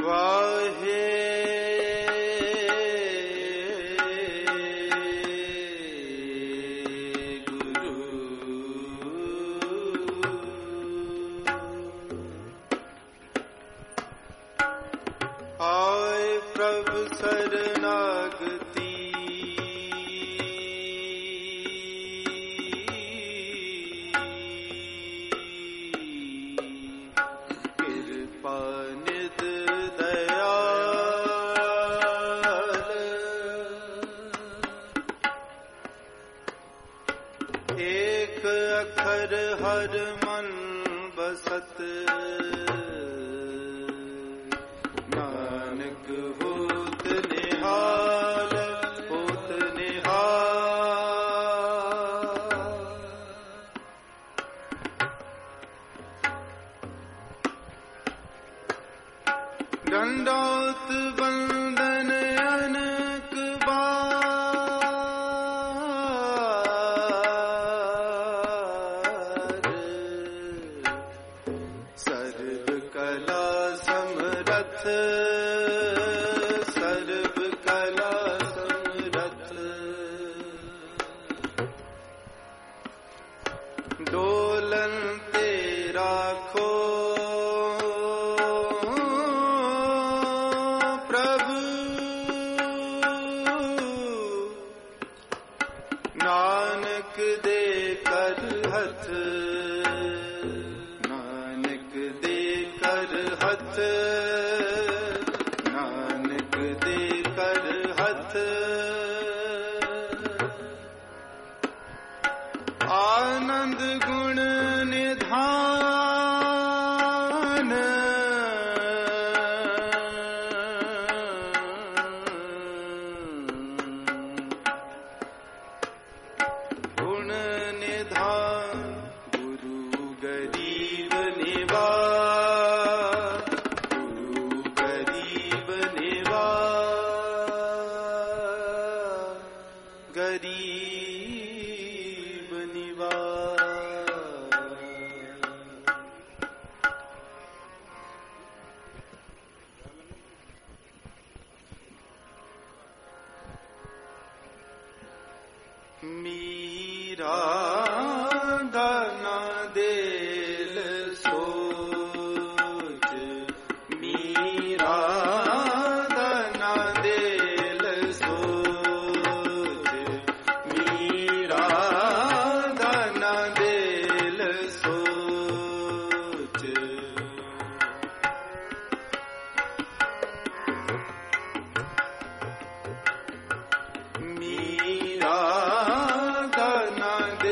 वाहे गुरु आए प्रभु शरणागति कृपा निध दयाल एक अखर हर मन बसत नानक होत निहाल होत निहाल। दंडौत वंदन अनक बार सर्व कला समरथ सर्व कला समरथ डोलन ते राखो प्रभु नानक दे कर हथ नानक दे कर हथ नानक दे कर हथ आनंद गुण निधान गुण निधान गुरु गरीब निवार गुरु गरीब निवार गरीब निवार। मीरा दाना देल सोच मीरा दाना देल सोच मीरा दाना देल सोच मीरा दाना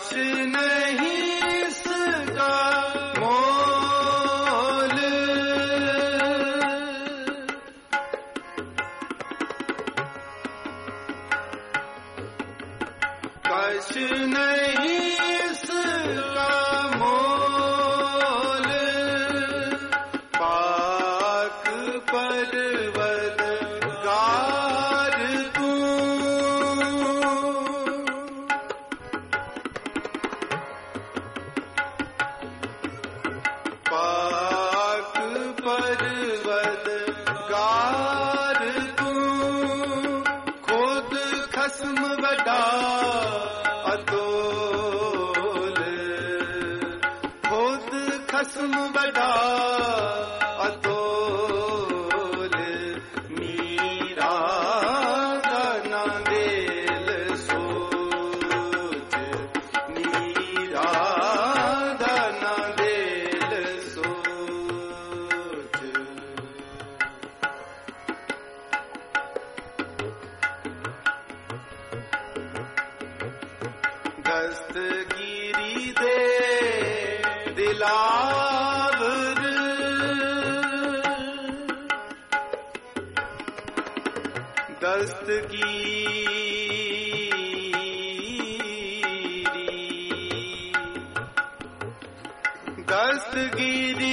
कश नहीं इसका मोल, कश नहीं इसका मोल, पाक परवरदिगार तू, पाक परवरदिगार तू, खुद खस्म बड़ा अतोल, खुद खस्म बड़ा अतोल, मीरा दाना दिल सोच, मीरा दाना दिल सोच। दस्तगीरी दे दिलावर, दस्तगीरी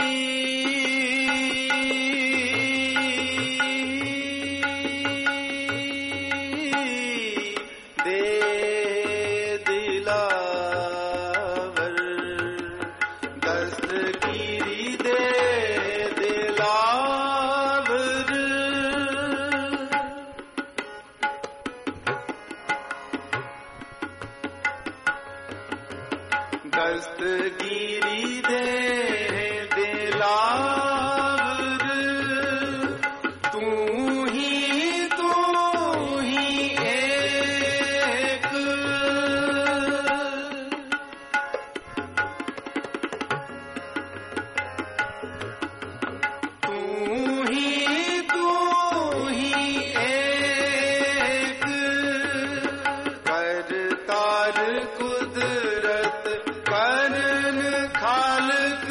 दे दिलावर, दस्तगीरी दे दिलावर, दस्तगीरी दे दिलावर, तू ही एक, तू ही एक, करतार कुदरत करन खालक,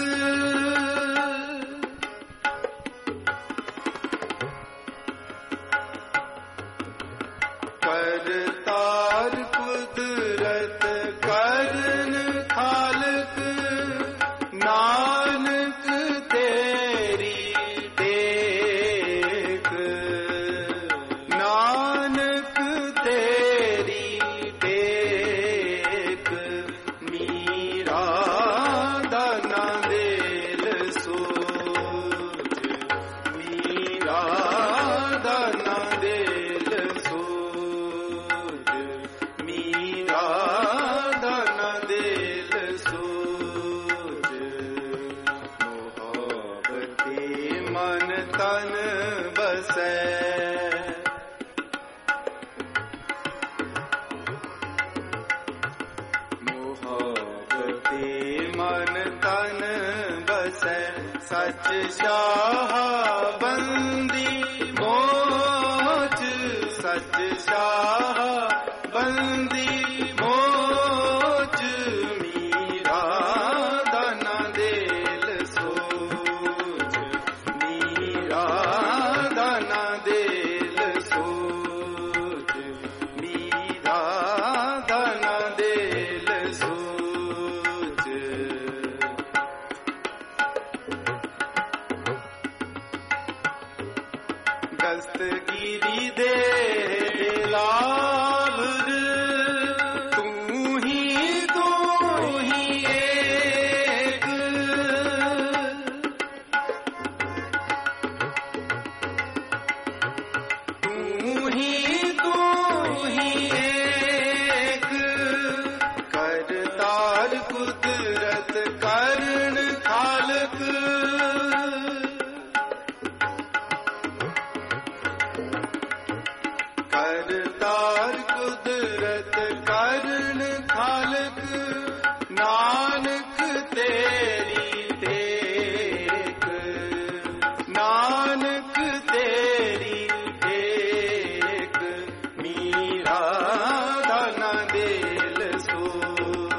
करतार कुदरत करन खालक, नानक तेरी टेक, नानक तेरी टेक, मीरा दाना दिल सोच, मीरा दाना दिल सोच, मीरा दाना दिल सोच। मोहब्बते मन तन बसै, मोहब्बते मन तन बसै, सच शाह बंदी मोच, सच शाह बंदी मोच, मीरा दाना दिल सोच, मीरा दाना दिल सोच, मीरा दाना दिल सोच। दस्तगीरी दे दिलावर, तू ही एक, तू ही एक, करतार कुदरत करन खालक, करतार कुदरत करन खालक, नानक तेरी टेक, नानक तेरी टेक, मीरा दाना दिल सोच,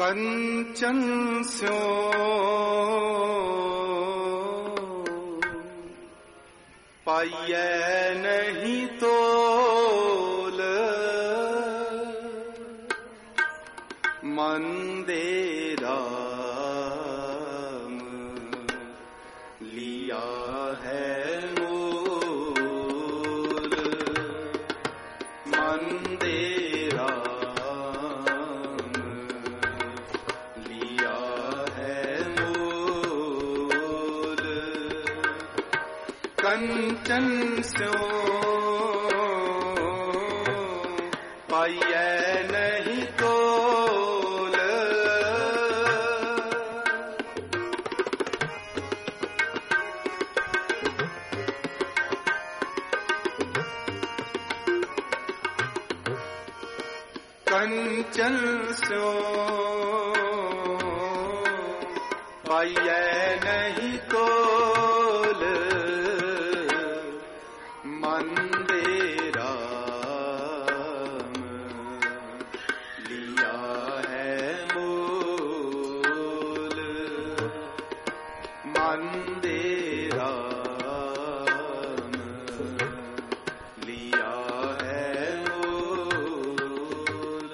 कंचन स्यो पाइए नहीं तोल, मंदेरा लिया है मोल, मंदेरा लिया है मोल। कंचन स्यो पाइए नहीं तोल, कंचन स्यो पाइए नहीं तोल, मंदेरा लिया है मोल, मंदेरा लिया है मोल।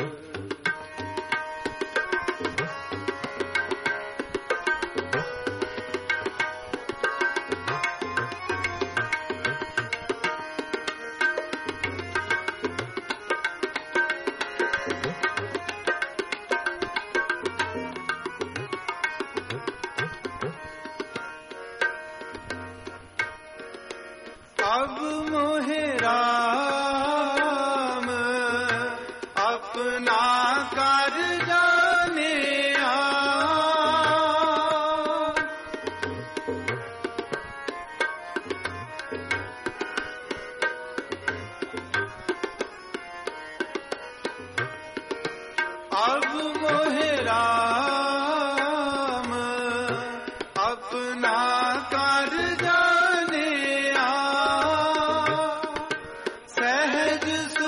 अब मोहे राम अपना कर जाने आ, अब मोहे राम अपना कर जाने आ, सहज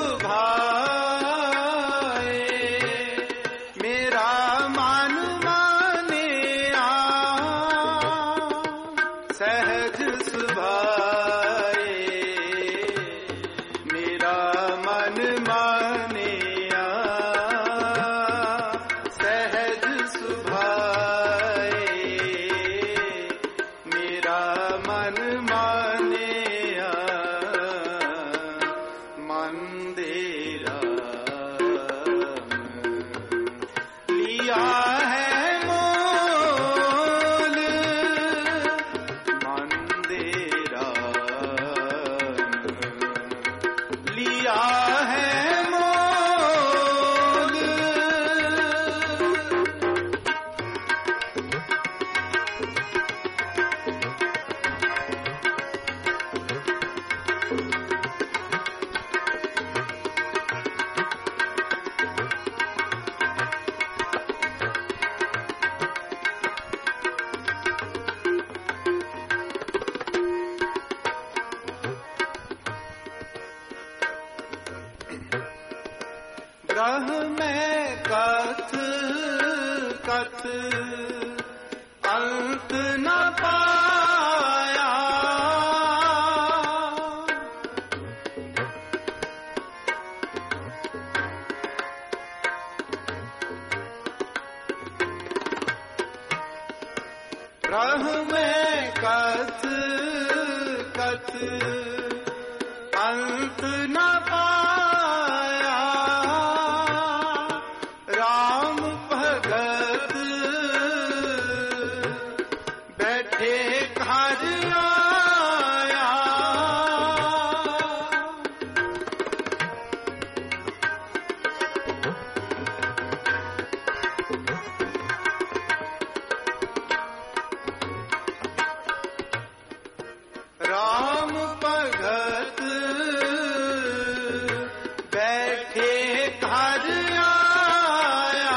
सुभाए मेरा मन माने आ, सहज सुभाए मेरा मन माने आ, सहज सुभाए मेरा मन माने आ, मंदेरा लिया है मोल, मंदेरा लिया है मोल। ग्रह में कथ कथ अंत न पाया, ग्रह में कथ कथ अंत न पाया, राम भगत बैठे घर आया, राम भगत बैठे घर आया,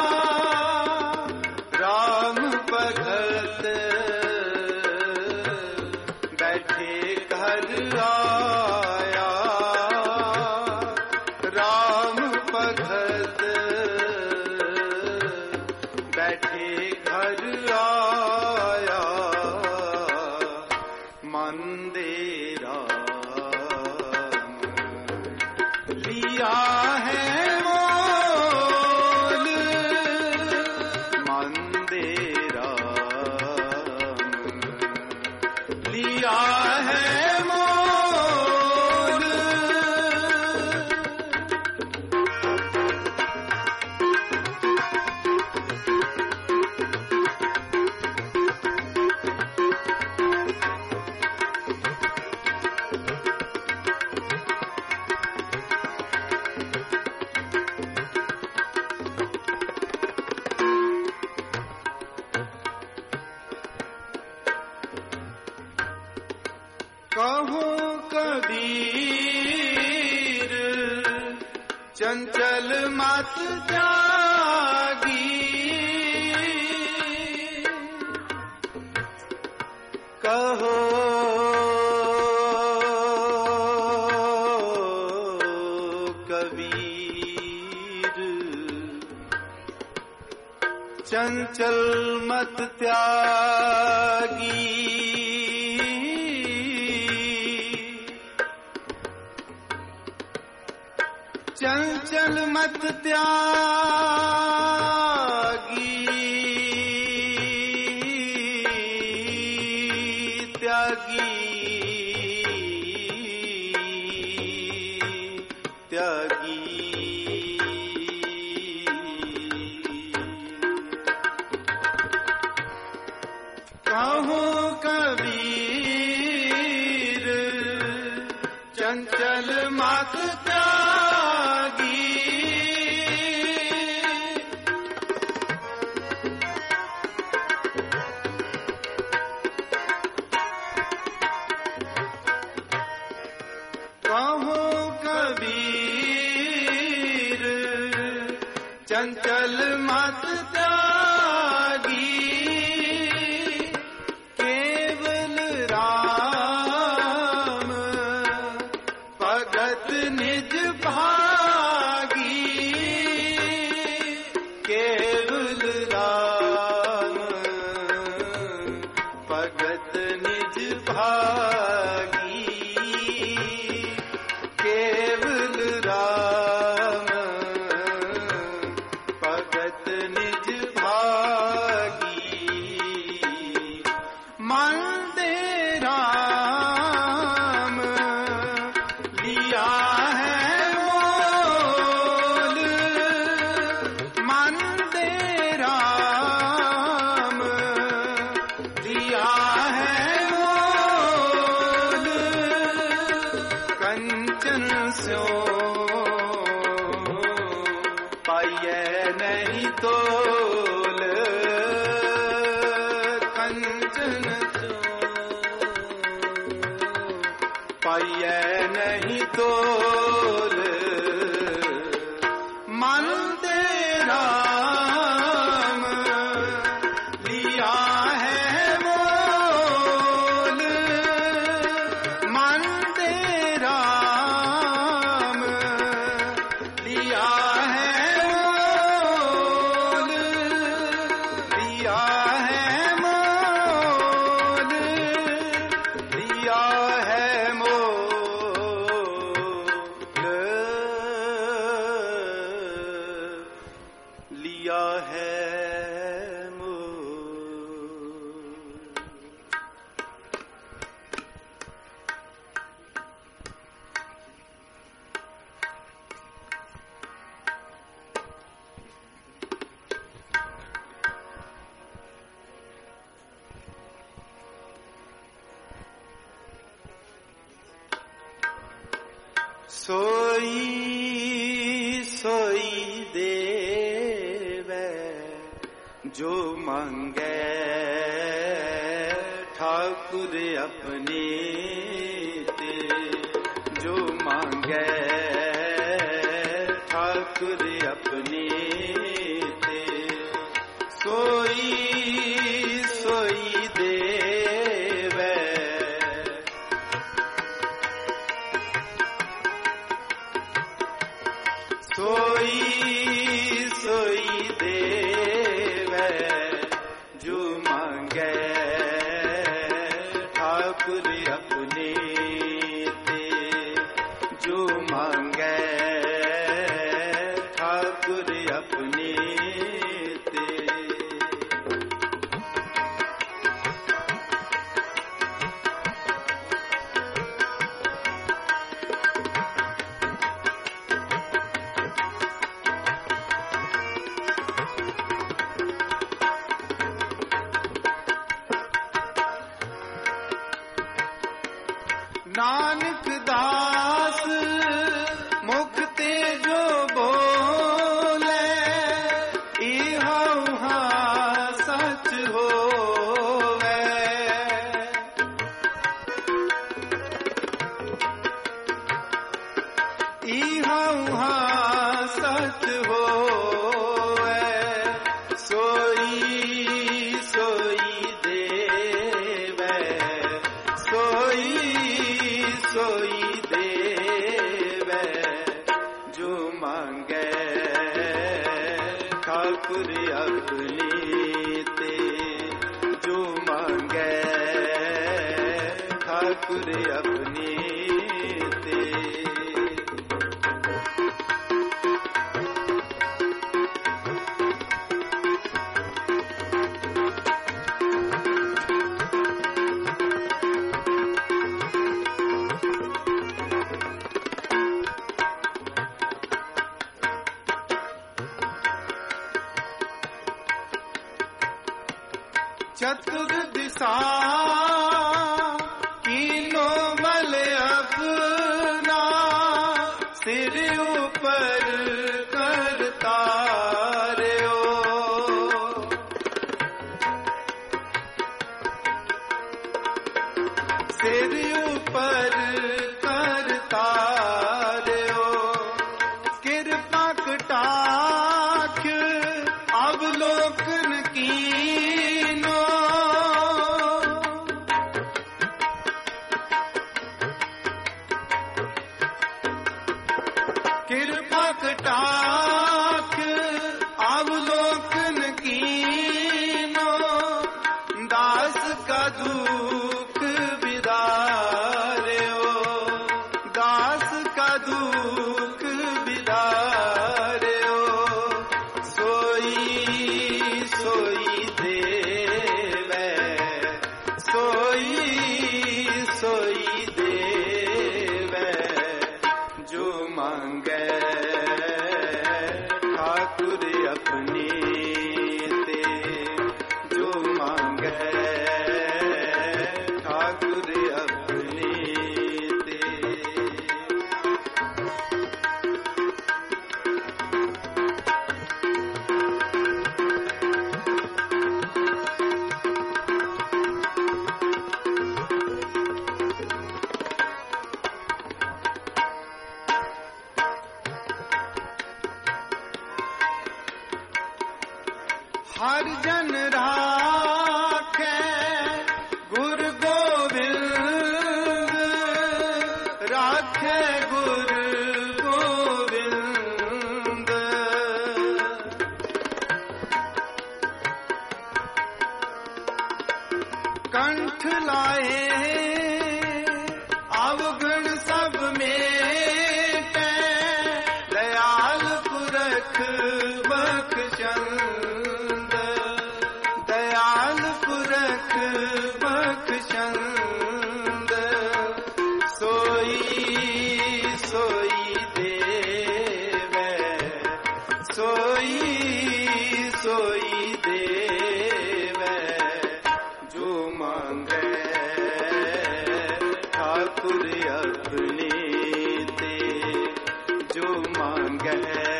राम भगत बैठे घर आया, राम भगत चंचल मत त्यागी, कहो कबीर चंचल मत त्यागी, चंचल मत त्यागी, त्यागी त्यागी, कहो कबीर चंचल मत त्यागी, कहो कबीर चंचल मत त्यागी, केवल राम भगत निज भागी, केवल राम भगत निज भागी, केवल राम भगत निज भागी, मन दे राम लिया है मोल, मन दे राम लिया है मोल, कंचन स्यो पाइए नहीं तोल, कंचन स्यो पाइए नहीं तोल, मन दे राम लिया है मोल, मन दे राम लिया है मोल, लिया है मोल, लिया है मोल, लिया है मोल। सोई सोई देवे जो मांगे ठाकुर अपने ते, जो मांगे ठाकुर अपने ते, सोई सोई देवे, सोई सोई देवे जो मांगे ठाकुर अपने ते, जो मांगे ठाकुर अपने ते, नानक दास मुख ते जो बोले, इहा उहा सच होवे, इहा उहा ठाकुर अपने ते। चतुर दिशा कीनो मल अपना सिर ऊपर करता रहो। सिर ऊपर करता रहो। कृपा कटाक्ष अवलोकन की कृपा कटाक्ष अवलोकन कीनो। दास का दुख विदार्यो। दास का दुख विदार्यो। सोई सोई देवै। सोई सोई देवै जो मांगे ठाकुर अपने ते। जो मांगे ठाकुर अपने ते। हर जन राखे गुरु गोविंद। राखे गुरु गोविंद। कंठ लाए अवगुण सब मेटे। दयाल पुरख बख्शंद। दयाल पुरख बख्शंद। सोई सोई देवै। सोई सोई देवै जो मांगे ठाकुर अपने ते। जो मांगे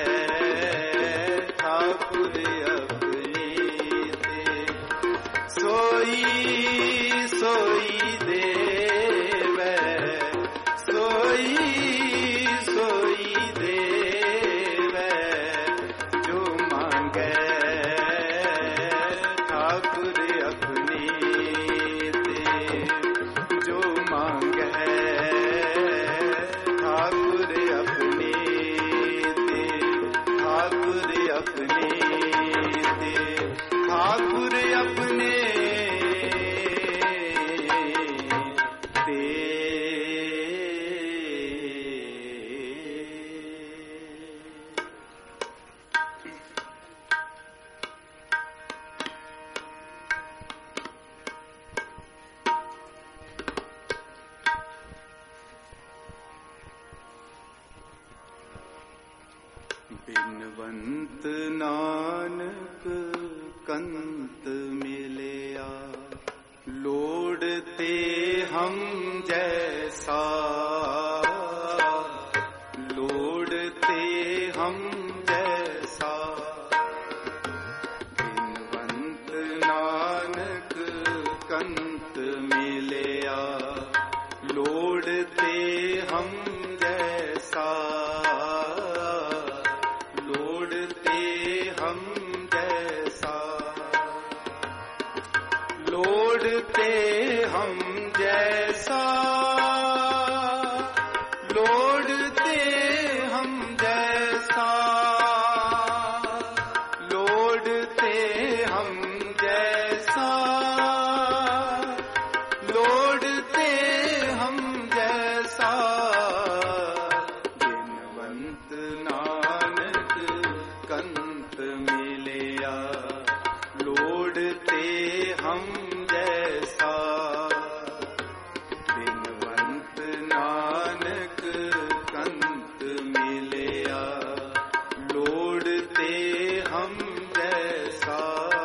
ठाकुर अपने ते। सोई सोई देवै। सोई सोई देवै जो मांगे ठाकुर अपने ते। जो मांगे ठाकुर अपने ते। ठाकुर अपने ते। ठाकुर अपने ते। बिनवंत नानक कंत मिलया। लोड़ते हम जैसा। लोड़ते हम जैसा। बिनवंत नानक कंत मिलया। लोड़ते हम जैसा। लोड़ते हम जैसा। लोड़ते हम जैसा। लोड़ते हम जैसा। लोड़ते हम जैसा। लोड़ते हम जैसा। बिनवंत नानक कंत मिलया, लोड़ते हम जैसा।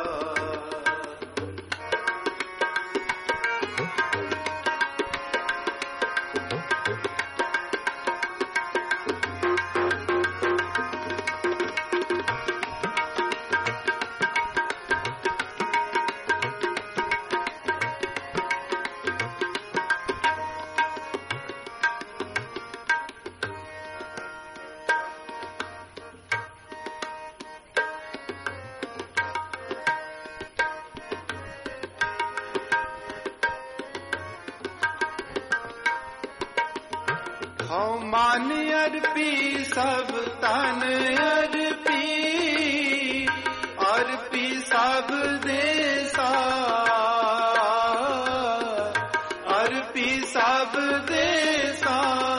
हम मान अर्पी सब तन अर्पी, अर्पी सब देसा, अर्पी सब देसा।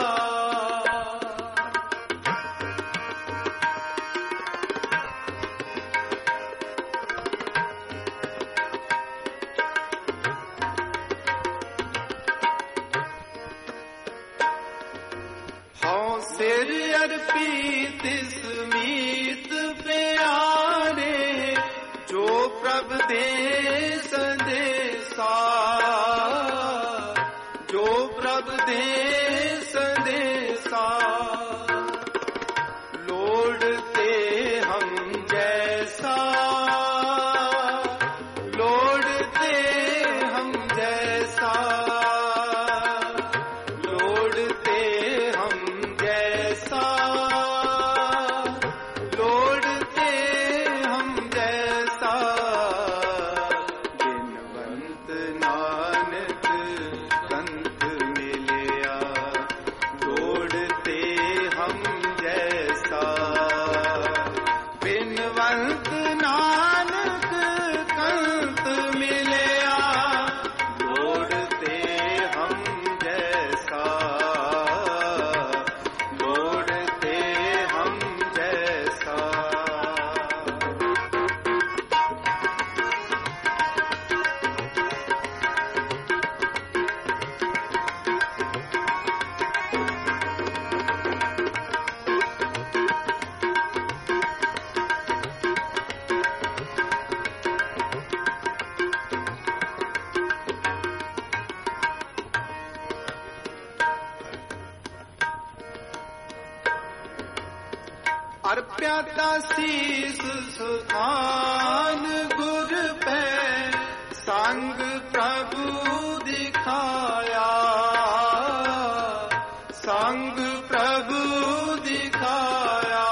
सिर अर्पी तिस मीत प्यारे, जो प्रभ दे संदेशा, जो प्रभ दे संदेशा। लोड़ते हम जैसा, लोड़ते हम जैसा, लोड़ते हम जैसा, लोड़ते हम जैसा। बिनवंत नानक कंत मिलया, लोड़ते हम जैसा। बिनवंत नानक कंत मिलया, लोड़ते हम जैसा, लोड़ते हम जैसा। अर्प्याता शीस सुखान गुर पे, संग प्रभु दिखाया, संग प्रभु दिखाया।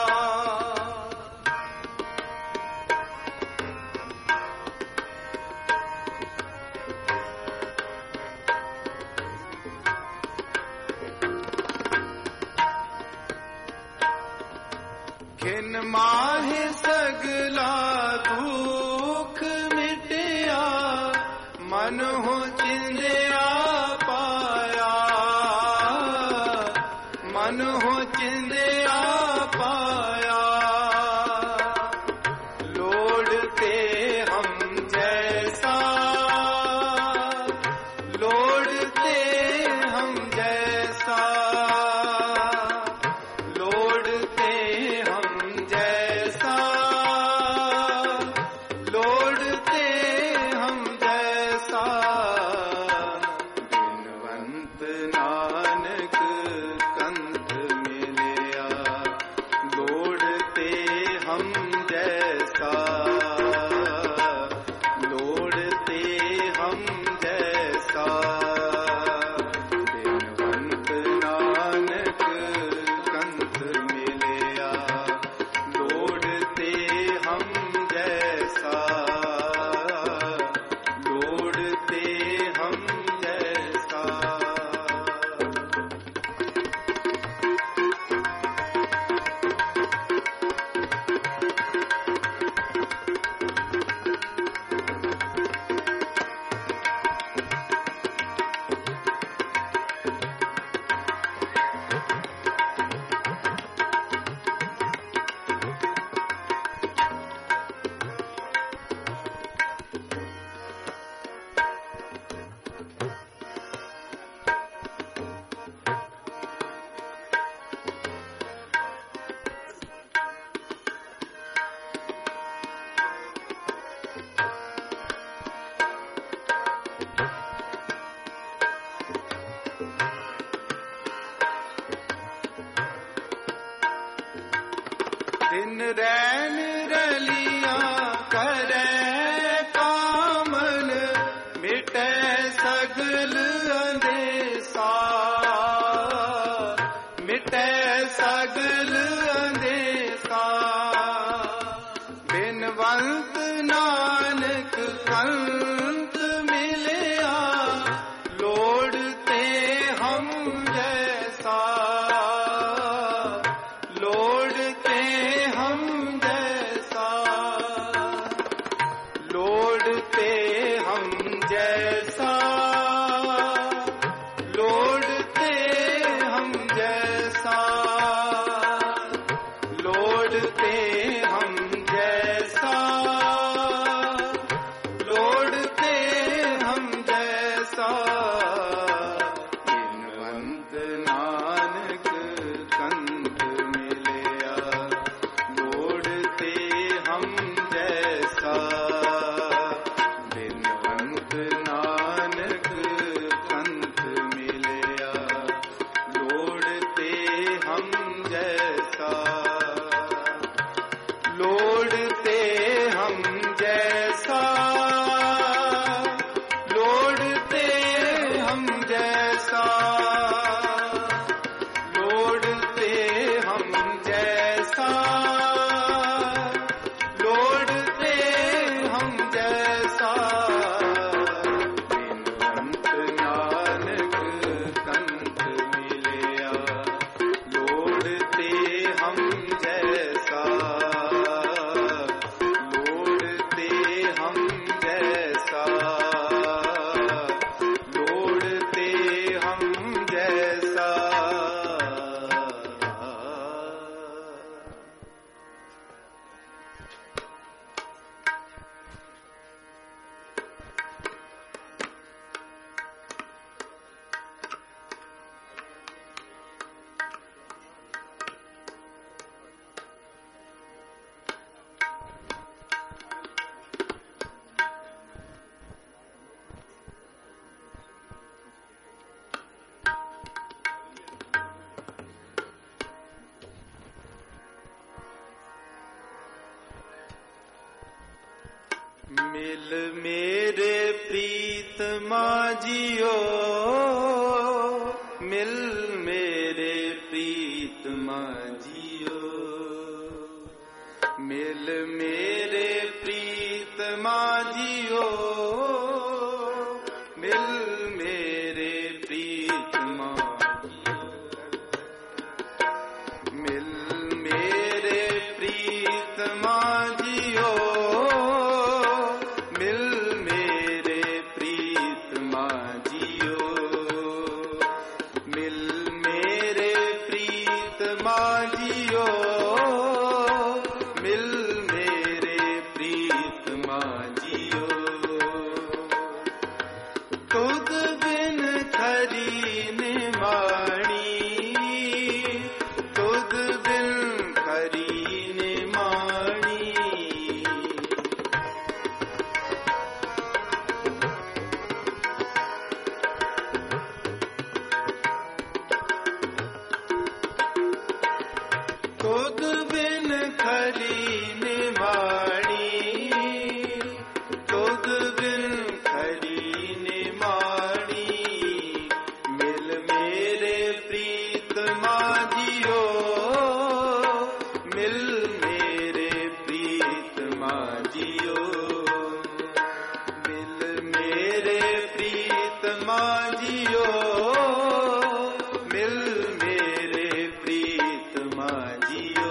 खिन माहे सगला दुख मिटिया, मन हो चिंदिया पाया, मन हो चिंदिया पाया। लोड़ते हम जैसा, लोड़ते हम जैसा, लोड़ते हम जैसा, लोड़ते हम जैसा। रैन रलिया करे कामन, मिटे सगल अंदेसा, मिटे सगल अंदेसा। बिनवंत नानक कंत मिलया, लोड़ते हम जैसा, लोड़ते हम जैसा, लोड़ते हम जैसा, लोड़ते हम जैसा, लोड़ते हम जैसा, लोड़ते हम जैसा। बिनवंत नानक कंत मिलया, लोड़ते हम जैसा। बिनवंत नानक कंत मिलया, लोड़ते हम जैसा, लोड़ते हम जैसा, लोड़ते हम जैसा, लोड़ते हम जैसा, लोड़ते हम जैसा। बिनवंत नानक कंत मिलया, लोड़ते हम जैसा, लोड़ते हम जैसा, लोड़ते हम जैसा। मिल मेरे प्रीतमा जियो, मिल मेरे प्रीतमा जियो, मिल मेरे प्रीतमा जियो, मिल मेरे प्रीतमा जियो, मिल मेरे प्रीतमा जियो, मिल मेरे प्रीतमा जियो, मिल मेरे प्रीतमा जियो, मिल मेरे प्रीतमा जियो। तुद बिन खरी निमाणी, तुद बिन खरी निमाणी, तुद बिन खरी निमाणी, तुद बिन खरी निमाणी। मिल मेरे प्रीतमा जियो, मिल मेरे प्रीतमा जियो, मिल मेरे प्रीतमा जियो, मिल मेरे प्रीतमा जियो।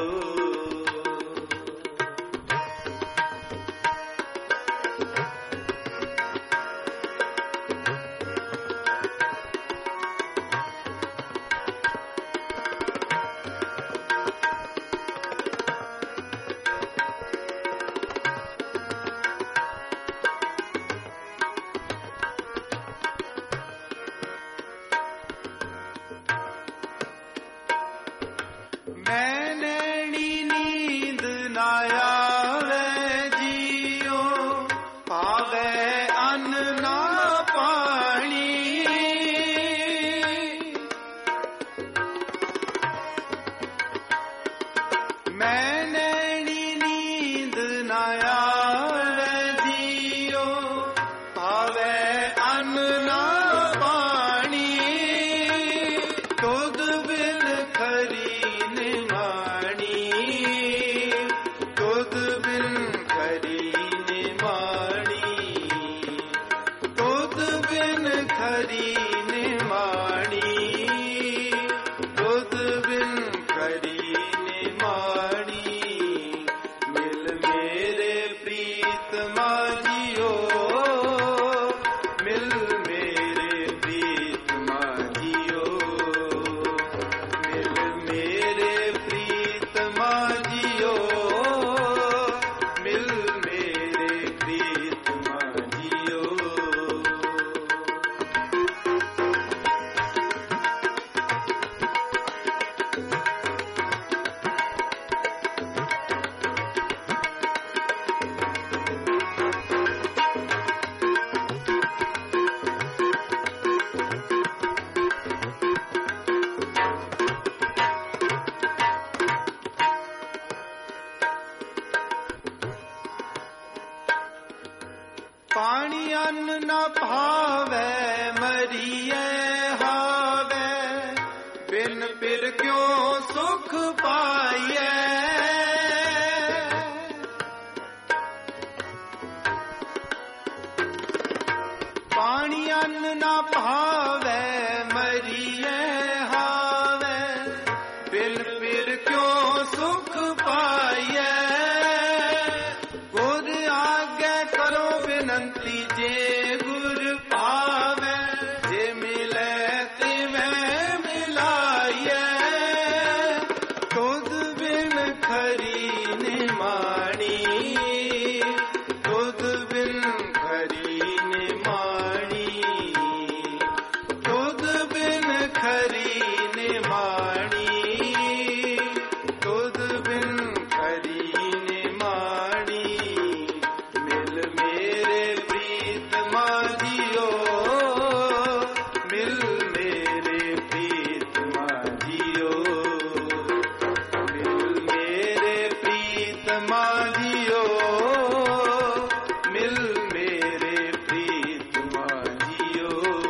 खरी निमाणी, तुद बिन खरी निमाणी। मिल मेरे प्रीतमा जियो, मिल मेरे प्रीतमा जियो, मिल मेरे प्रीतमा जियो, मिल मेरे प्रीतमा जियो। पानी अन्न न भावे, मरिए हावे, बिन पिर क्यों सुख पाइए। पानी अन्न न भावे, मरिए हावे, बिन पिर क्यों सुख पाइए। गुर आगे करो विनंती, जे गुर पावे, जे मिले तिवें मिलाइए। तुद बिन खरी निमाणी, तुद बिन खरी निमाणी, तुद बिन खरी निमाणी, तुद बिन खरी निमाणी। मिल मेरे प्रीतमा जियो, मिल मेरे प्रीतमा जियो, मिल मेरे प्रीतमा जियो, मिल मेरे प्रीतमा जियो।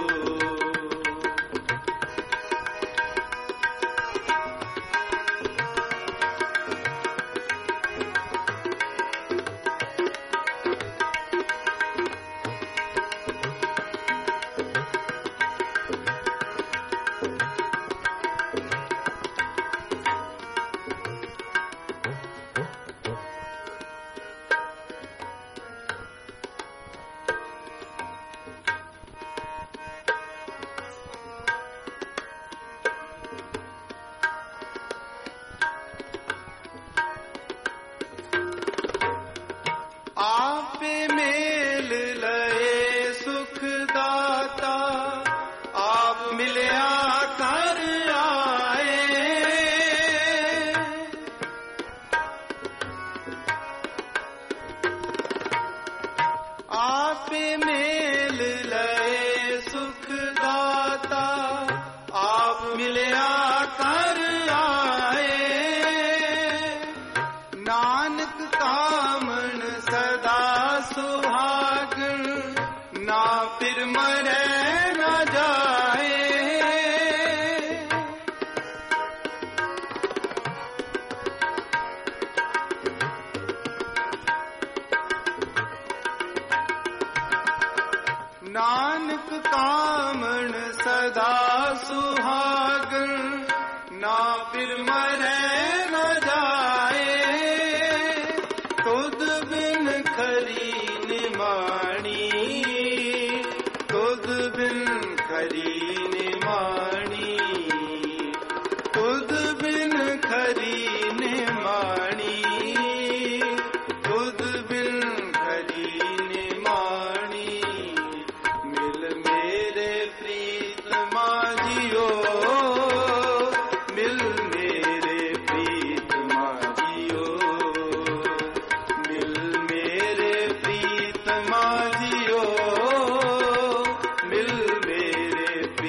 आप मेल लए सुख दाता, आप मिलया कर आए। आप मेल लए सुख दाता, आप मिलया कर आए। नानक कामन सदा सुहागन, ना फिर मरे न जाए। नानक कामन सदा सुहागन, ना फिर मरे न जाए। तुद बिन खरी निमाणी, तुद बिन खरी निमाणी, तुद बिन खरी निमाणी, तुद बिन खरी निमाणी। मिल मेरे प्रीतमा जियो, मिल मेरे प्रीतमा जियो, मिल मेरे प्रीतमा जियो, मिल मेरे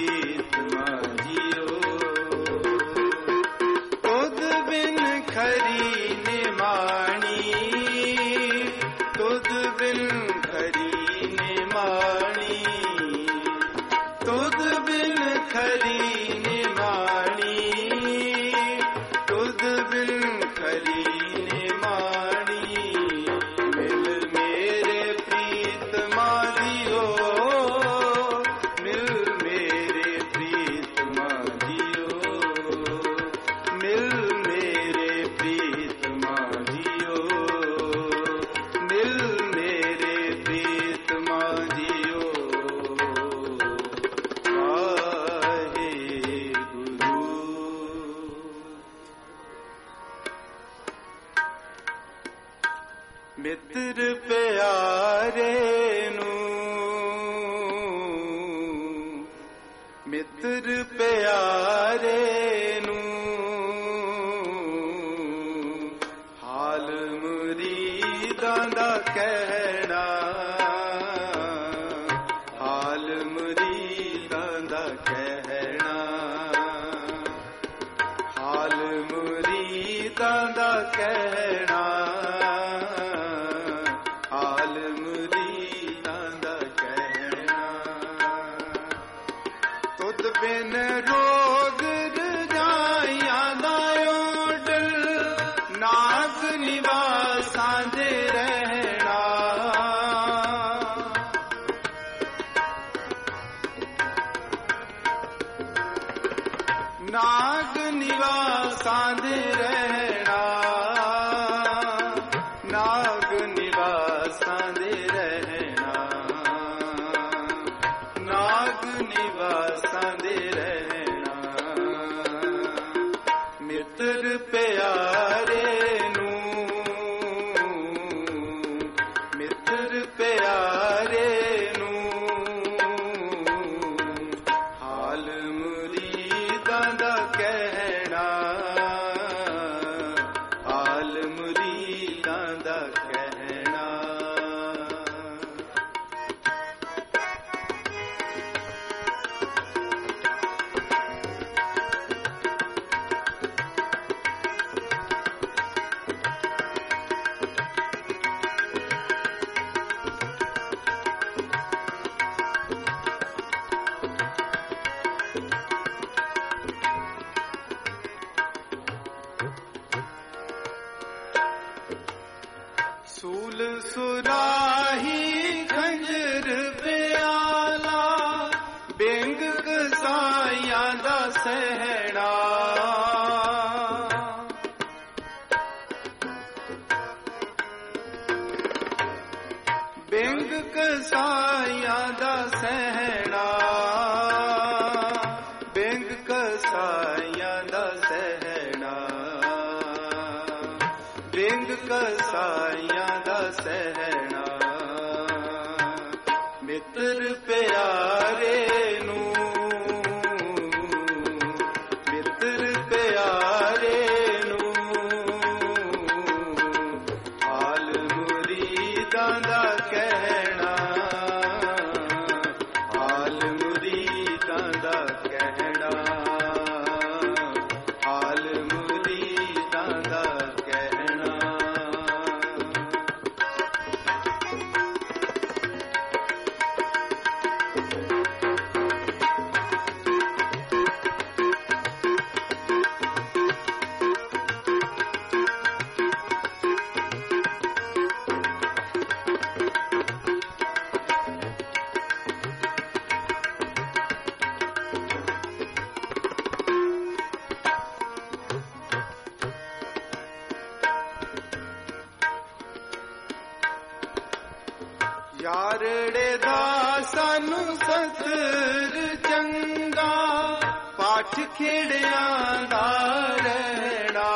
ਮਿੱਤਰ ਪਿਆਰੇ ਨੂੰ ਹਾਲ ਮੁਰੀਦਾਂ ਦਾ ਕਹਿਣਾ, ਹਾਲ ਮੁਰੀਦਾਂ ਦਾ ਕਹਿਣਾ, ਹਾਲ ਮੁਰੀਦਾਂ ਦਾ ਕਹਿਣਾ, ਹਾਲ ਮੁਰੀਦਾਂ ਦਾ ਕਹਿਣਾ। ਤੁਧ ਬਿਨ ਰੋਗ ਰਜਾਈਆਂ ਦਾ ਓਡਲ, ਨਾਗ ਨਿਵਾਸਾਂ ਦੇ ਰਹਿਣਾ, ਨਾਗ ਨਿਵਾਸਾਂ ਦੇ ਰਹਿਣਾ, ਨਾਗ ਨਿਵਾਸਾਂ ਦੇ ਰਹਿਣਾ, ਨਾਗ ਨਿਵਾਸਾਂ ਦੇ ਰਹਿਣਾ। ਮਿੱਤਰ ਪਿਆਰੇ ਨੂੰ, ਮਿੱਤਰ ਪਿਆਰੇ ਨੂੰ ਹਾਲ ਮੁਰੀਦਾਂ ਦਾ ਕਹਿਣਾ, ਹਾਲ ਮੁਰੀਦਾਂ ਦਾ ਕਹਿਣਾ। ਸੂਲ ਸੁਰਾਹੀ ਖੰਜਰ ਪਿਆਲਾ, ਬੇਂਗ ਕਸਾਈਆਂ ਦਾ ਸਹਿਣਾ, ਬੇਂਗ ਕਸਾਈਆਂ ਦਾ ਸਹਿਣਾ, ਬੇਂਗ ਕਸਾਈਆਂ ਦਾ ਸਹਿਣਾ, ਬੇਂਗ ਕਸਾਈਆਂ ਦਾ ਸਹਿਣਾ। ਮਿੱਤਰ ਪਿਆਰੇ ਨੂੰ, ਮਿੱਤਰ ਪਿਆਰੇ ਨੂੰ ਹਾਲ ਮੁਰੀਦਾਂ ਦਾ ਕਹਿਣਾ, ਹਾਲ ਮੁਰੀਦਾਂ ਦਾ ਕਹਿਣਾ, ਹਾਲ ਮੁਰੀਦਾਂ ਦਾ ਕਹਿਣਾ। ਯਾਰੜੇ ਦਾ ਸਾਨੂੰ ਸਤਰ ਚੰਗਾ, ਪਾਠ ਖੇੜਿਆਂ ਦਾ ਰਹਿਣਾ,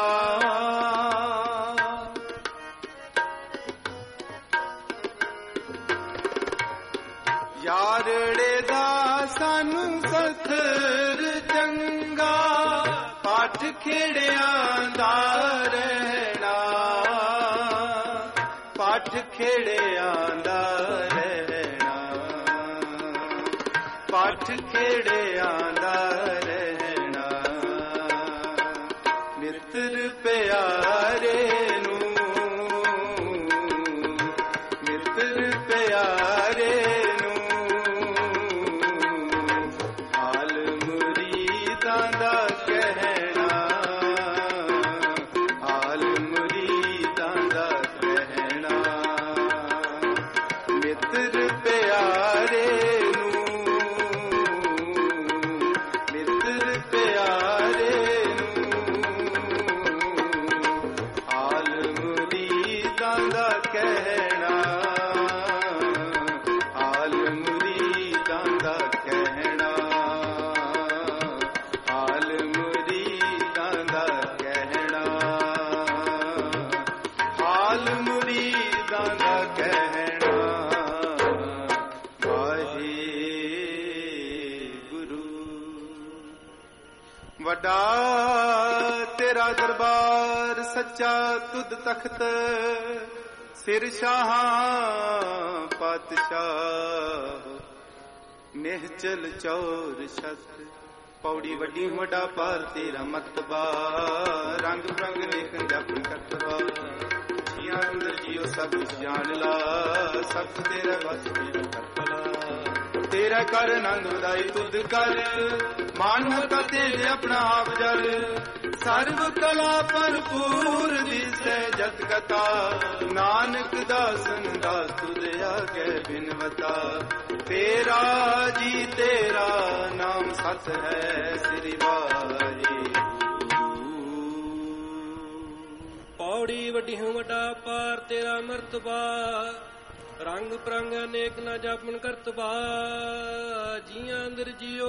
ਯਾਰੜੇ ਦਾ ਸਾਨੂੰ ਸਤਰ ਚੰਗਾ, ਪਾਠ ਖੇੜਿਆਂ ਦਾ ਰਹਿਣਾ, ਪਾਠ ਖੇੜਿਆਂ ਦਾ ਰਹਿਣਾ, ਪਾਠ ਖੇੜਿਆਂ ਦਾ ਰਹਿਣਾ। ਮਿੱਤਰ ਪਿਆਰੇ ਨੂੰ, ਮਿੱਤਰ ਪਿਆਰੇ ਨੂੰ ਹਾਲ ਮੁਰੀਦਾਂ ਦਾ ਕਹਿਣਾ, ਹਾਲ ਮੁਰੀਦਾਂ ਦਾ ਕਹਿਣਾ। ਮਿੱਤਰ ਪਿਆਰੇ ਨੂੰ, ਮਿੱਤਰ ਪਿਆਰੇ ਨੂੰ ਹਾਲ ਮੁਰੀਦਾਂ ਦਾ ਕਹਿਣਾ, ਹਾਲ ਮੁਰੀਦਾਂ ਦਾ ਕਹਿਣਾ, ਹਾਲ ਮੁਰੀਦਾਂ ਦਾ ਕਹਿਣਾ, ਹਾਲ ਮੁਰੀਦਾਂ ਦਾ ਕਹਿਣਾ। ਵਾਹਿਗੁਰੂ। ਵੱਡਾ ਤੇਰਾ ਦਰਬਾਰ ਸੱਚਾ ਤੁਧ ਤਖਤ ਸਿਰ ਸ਼ਾਹਾਂ ਪਾਤਸ਼ਾਹ ਨਿਹਚਲ ਚੌਰ ਛਤ ਪੌੜੀ ਵੱਡੀ ਵੱਡਾ ਪਾਰ ਤੇਰਾ ਮਤਬਾ ਰੰਗ ਬਰੰਗ ਨੇਕ ਜਪਨ ਕਰਤਵਾ ਜੀਆਂ ਅੰਦਰ ਜੀਓ ਸਭ ਜਾਣ ਲਾ ਸਭ ਤੇਰਾ ਵਸ ਤੇਰਾ ਕਰਤਲਾ ਤੇਰਾ ਕਰ ਆਨੰਦ ਵਧਾਈ ਤੁਧ ਕਰ ਮਾਨ ਮਤਾ ਤੇਰੇ ਆਪਣਾ ਆਪ ਜਲ ਸਰਬ ਕਲਾ ਭਰਪੂਰ ਦਿਸੈ ਜਤ ਕਥਾ ਨਾਨਕ ਦਾਸਨ ਦਾਸ ਤੁਧ ਆਗੇ ਬਿਨਵਤਾ ਤੇਰਾ ਜੀ ਤੇਰਾ ਨਾਮ ਸਤ ਹੈ ਸ੍ਰੀ ਵਾਹਿਗੁਰੂ। ਪੌੜੀ ਵੱਡੀ ਹੂੰ ਵੱਡਾ ਪਾਰ ਤੇਰਾ ਮਰਤਬਾ ਰੰਗ ਪ੍ਰੰਗ ਅਨੇਕ ਨਾ ਜਾਪਨ ਕਰਤਬਾ ਜੀਆਂ ਅੰਦਰ ਜੀਓ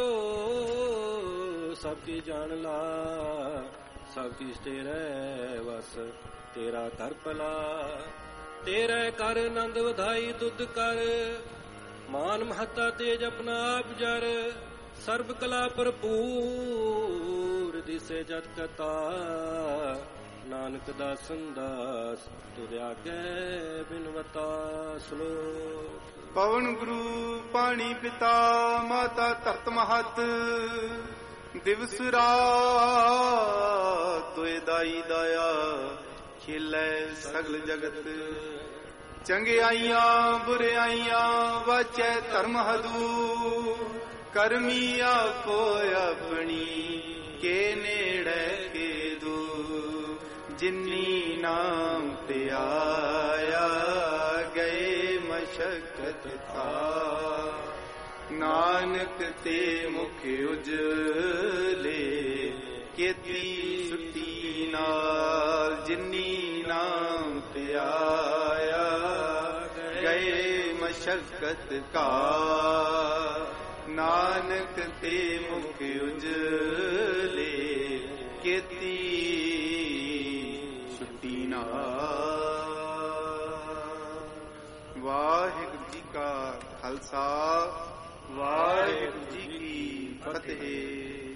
ਸਭ ਕੀ ਜਾਣ ਲਾ ਸਭ ਕੀ ਤੇਰੇ ਵਸ ਤੇਰਾ ਕਰ ਭਲਾ ਤੇਰੇ ਕਰ ਆਨੰਦ ਵਧਾਈ ਤੁਧ ਕਰ ਮਾਨ ਮਹੱਤਾ ਤੇਜ ਆਪਣਾ ਆਪ ਜਰ ਸਰਬ ਕਲਾ ਭਰਪੂਰ ਦਿਸੇ ਜਤ ਕਥਾ ਨਾਨਕ ਦਾਸਨ ਦਾਸ ਤੁਧ ਆਗੇ ਬਿਨਵਤਾ। ਸ਼ਲੋਕ। ਪਵਨ ਗੁਰੂ ਪਾਣੀ ਪਿਤਾ ਮਾਤਾ ਧਰਤ ਮਹਤ ਦਿਵਸ ਰਾਤ ਤੋਏ ਦਾਈ ਦਾਇਆ ਖੇਲੇ ਸਗਲ ਜਗਤ ਚੰਗਿਆਈਆਂ ਬੁਰਿਆਈਆਂ ਵਾਚੈ ਧਰਮ ਹਦੂ ਕਰਮੀ ਆਪੋ ਆਪਣੀ ਕੇ ਨੇੜੇ ਕੇ ਦੂ ਜਿਨੀ ਨਾਮ ਤੇ ਆਇਆ ਗਏ ਮਸ਼ਕਤ ਥਾ ਨਾਨਕ ਤੇ ਮੁਖ ਉਜਲੇ ਕੀਤੀ ਸੁੱਤੀ ਨਾਲ ਜਿਨੀ ਨਾਮ ਤੇ ਆਇਆ ਗਏ ਮਸ਼ਕਤ ਕਾ ਨਾਨਕ ਤੇ ਮੁਖ ਉਜਲੇ ਕੀਤੀ ਸੁੱਤੀ ਨਾਲ। ਵਾਹਿਗੁਰੂ ਜੀ ਕਾ ਖਾਲਸਾ ਵਾਹਿਗੁਰੂ ਜੀ ਕੀ ਫਤਿਹ।